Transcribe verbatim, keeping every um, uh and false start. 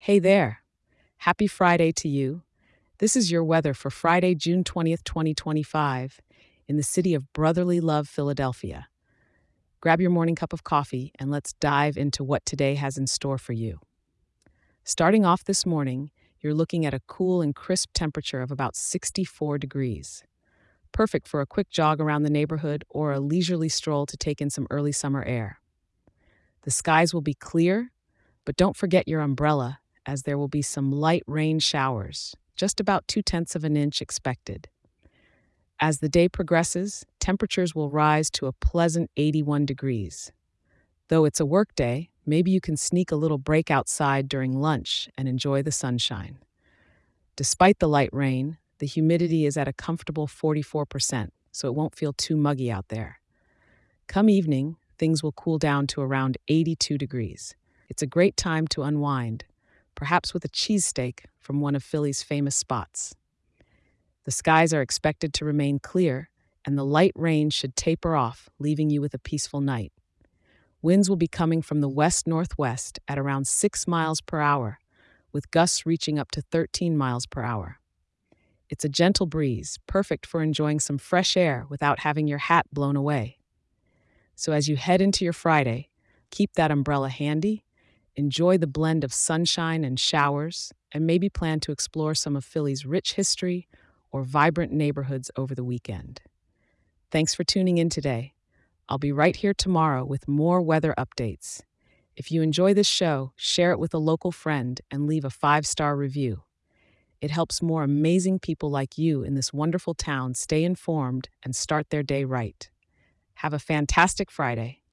Hey there. Happy Friday to you. This is your weather for Friday, June twentieth, twenty twenty-five, in the city of brotherly love, Philadelphia. Grab your morning cup of coffee and let's dive into what today has in store for you. Starting off this morning, you're looking at a cool and crisp temperature of about sixty-four degrees. Perfect for a quick jog around the neighborhood or a leisurely stroll to take in some early summer air. The skies will be clear, but don't forget your umbrella, as there will be some light rain showers, just about two tenths of an inch expected. As the day progresses, temperatures will rise to a pleasant eighty-one degrees. Though it's a work day, maybe you can sneak a little break outside during lunch and enjoy the sunshine. Despite the light rain, the humidity is at a comfortable forty-four percent, so it won't feel too muggy out there. Come evening, things will cool down to around eighty-two degrees. It's a great time to unwind, perhaps with a cheesesteak from one of Philly's famous spots. The skies are expected to remain clear, and the light rain should taper off, leaving you with a peaceful night. Winds will be coming from the west-northwest at around six miles per hour, with gusts reaching up to thirteen miles per hour. It's a gentle breeze, perfect for enjoying some fresh air without having your hat blown away. So as you head into your Friday, keep that umbrella handy, enjoy the blend of sunshine and showers, and maybe plan to explore some of Philly's rich history or vibrant neighborhoods over the weekend. Thanks for tuning in today. I'll be right here tomorrow with more weather updates. If you enjoy this show, share it with a local friend and leave a five-star review. It helps more amazing people like you in this wonderful town stay informed and start their day right. Have a fantastic Friday.